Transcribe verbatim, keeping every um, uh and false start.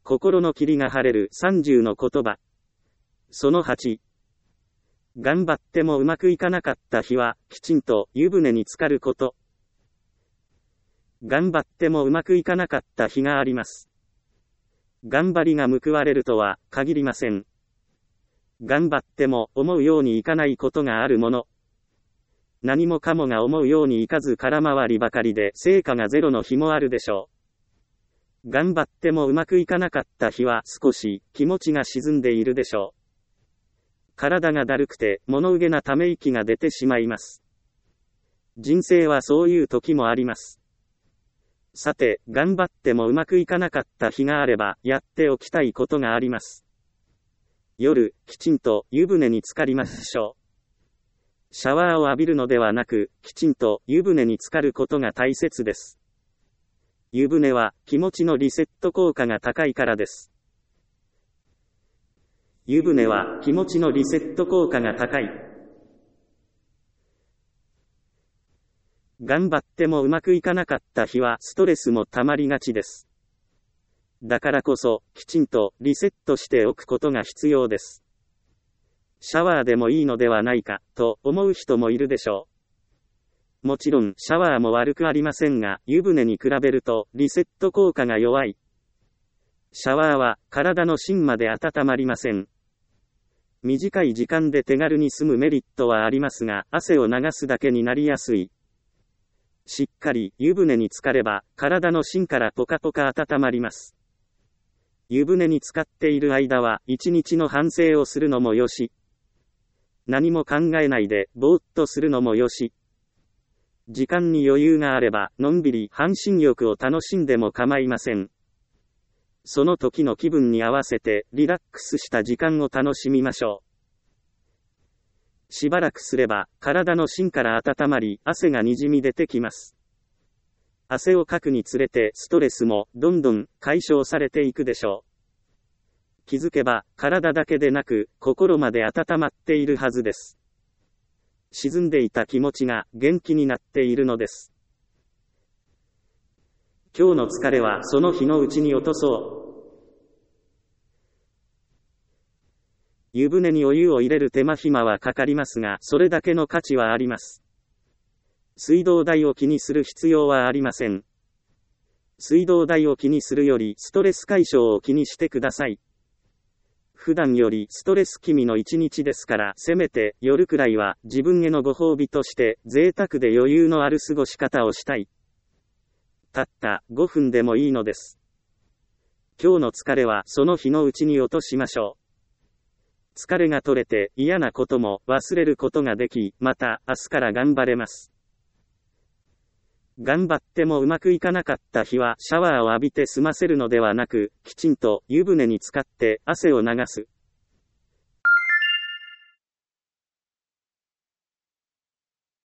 心の霧が晴れるさんじゅうの言葉。そのはち。頑張ってもうまくいかなかった日は、きちんと湯船に浸かること。頑張ってもうまくいかなかった日があります。頑張りが報われるとは限りません。頑張っても思うようにいかないことがあるもの。何もかもが思うようにいかず空回りばかりで成果がゼロの日もあるでしょう。頑張ってもうまくいかなかった日は少し気持ちが沈んでいるでしょう。体がだるくて物憂げなため息が出てしまいます。人生はそういう時もあります。さて、頑張ってもうまくいかなかった日があれば、やっておきたいことがあります。夜、きちんと湯船に浸かりましょう。シャワーを浴びるのではなく、きちんと湯船に浸かることが大切です。湯船は気持ちのリセット効果が高いからです。湯船は気持ちのリセット効果が高い。頑張ってもうまくいかなかった日はストレスも溜まりがちです。だからこそ、きちんとリセットしておくことが必要です。シャワーでもいいのではないか、と思う人もいるでしょう。もちろん、シャワーも悪くありませんが、湯船に比べると、リセット効果が弱い。シャワーは、体の芯まで温まりません。短い時間で手軽に済むメリットはありますが、汗を流すだけになりやすい。しっかり湯船に浸かれば、体の芯からポカポカ温まります。湯船に浸かっている間は、一日の反省をするのもよし。何も考えないで、ぼーっとするのもよし。時間に余裕があれば、のんびり半身浴を楽しんでも構いません。その時の気分に合わせて、リラックスした時間を楽しみましょう。しばらくすれば、体の芯から温まり、汗がにじみ出てきます。汗をかくにつれて、ストレスも、どんどん、解消されていくでしょう。気づけば、体だけでなく、心まで温まっているはずです。沈んでいた気持ちが、元気になっているのです。今日の疲れは、その日のうちに落とそう。湯船にお湯を入れる手間暇はかかりますが、それだけの価値はあります。水道代を気にする必要はありません。水道代を気にするより、ストレス解消を気にしてください。普段よりストレス気味の一日ですから、せめて夜くらいは自分へのご褒美として、贅沢で余裕のある過ごし方をしたい。たったごふんでもいいのです。今日の疲れはその日のうちに落としましょう。疲れが取れて嫌なことも忘れることができ、また明日から頑張れます。頑張ってもうまくいかなかった日はシャワーを浴びて済ませるのではなく、きちんと湯船に浸かって汗を流す。